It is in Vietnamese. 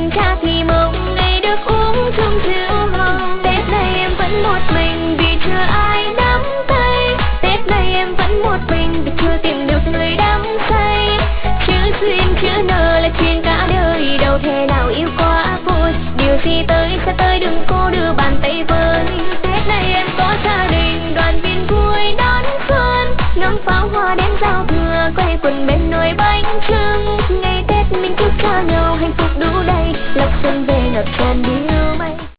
tình ca thì mong ngày được uống chung rượu hồng. Tết này em vẫn một mình vì chưa ai nắm tay. Tết này em vẫn một mình vì chưa tìm được người đắm say. Chữ duyên chữ nợ là chuyện cả đời, đâu thể nào yêu quá vui. Điều gì tới sẽ tới, đừng cố đưa bàn tay với. Tết này em có gia đình, đoàn viên vui đón xuân, ngắm pháo hoa đến giao thừa, quay quần bên nồi bánh trưng. Ngày Tết mình chúc cho nhau hạnh phúc đủ đầy, lộc xuân về ngập tràn điêu.